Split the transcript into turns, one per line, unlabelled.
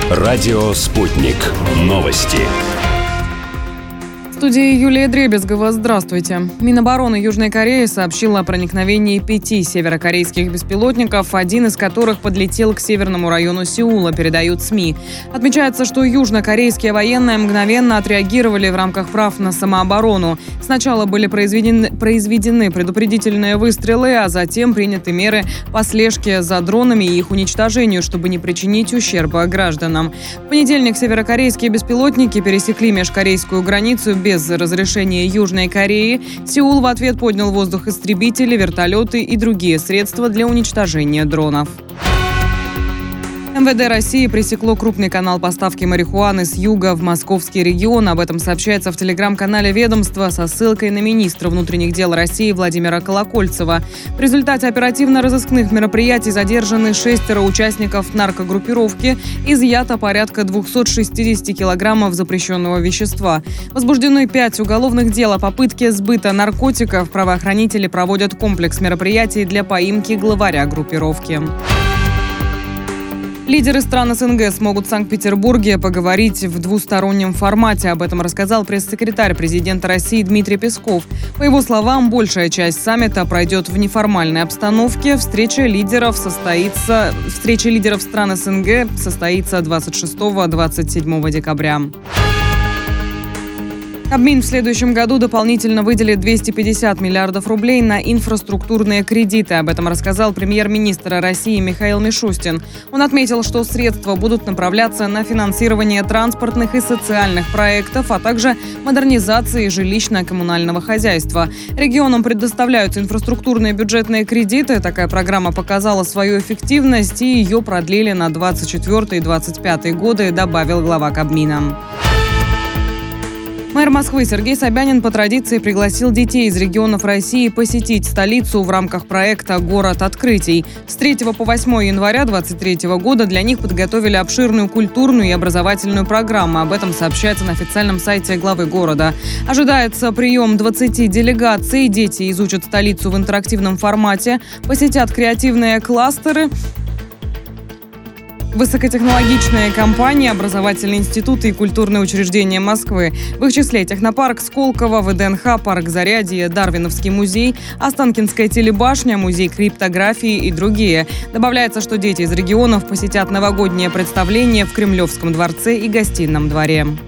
Радио «Спутник». Новости.
В студии Юлия Дребезгова. Здравствуйте. Минобороны Южной Кореи сообщила о проникновении 5 северокорейских беспилотников, один из которых подлетел к северному району Сеула, передают СМИ. Отмечается, что южнокорейские военные мгновенно отреагировали в рамках прав на самооборону. Сначала были произведены предупредительные выстрелы, а затем приняты меры по слежке за дронами и их уничтожению, чтобы не причинить ущерба гражданам. В понедельник северокорейские беспилотники пересекли межкорейскую границу без разрешения Южной Кореи. Сеул в ответ поднял в воздух истребители, вертолеты и другие средства для уничтожения дронов. МВД России пресекло крупный канал поставки марихуаны с юга в московский регион. Об этом сообщается в телеграм-канале ведомства со ссылкой на министра внутренних дел России Владимира Колокольцева. В результате оперативно-розыскных мероприятий задержаны 6 участников наркогруппировки. Изъято порядка 260 килограммов запрещенного вещества. Возбуждены 5 уголовных дел о попытке сбыта наркотиков. Правоохранители проводят комплекс мероприятий для поимки главаря группировки. Лидеры стран СНГ смогут в Санкт-Петербурге поговорить в двустороннем формате. Об этом рассказал пресс-секретарь президента России Дмитрий Песков. По его словам, большая часть саммита пройдет в неформальной обстановке. Встреча лидеров стран СНГ состоится 26-27 декабря. Кабмин в следующем году дополнительно выделит 250 миллиардов рублей на инфраструктурные кредиты. Об этом рассказал премьер-министр России Михаил Мишустин. Он отметил, что средства будут направляться на финансирование транспортных и социальных проектов, а также модернизации жилищно-коммунального хозяйства. Регионам предоставляются инфраструктурные бюджетные кредиты. Такая программа показала свою эффективность, и ее продлили на 2024 и 2025 годы, добавил глава Кабмина. Мэр Москвы Сергей Собянин по традиции пригласил детей из регионов России посетить столицу в рамках проекта «Город открытий». С 3 по 8 января 2023 года для них подготовили обширную культурную и образовательную программу. Об этом сообщается на официальном сайте главы города. Ожидается прием 20 делегаций. Дети изучат столицу в интерактивном формате, посетят креативные кластеры, высокотехнологичные компании, образовательные институты и культурные учреждения Москвы. В их числе технопарк Сколково, ВДНХ, парк Зарядье, Дарвиновский музей, Останкинская телебашня, музей криптографии и другие. Добавляется, что дети из регионов посетят новогоднее представление в Кремлевском дворце и Гостином дворе.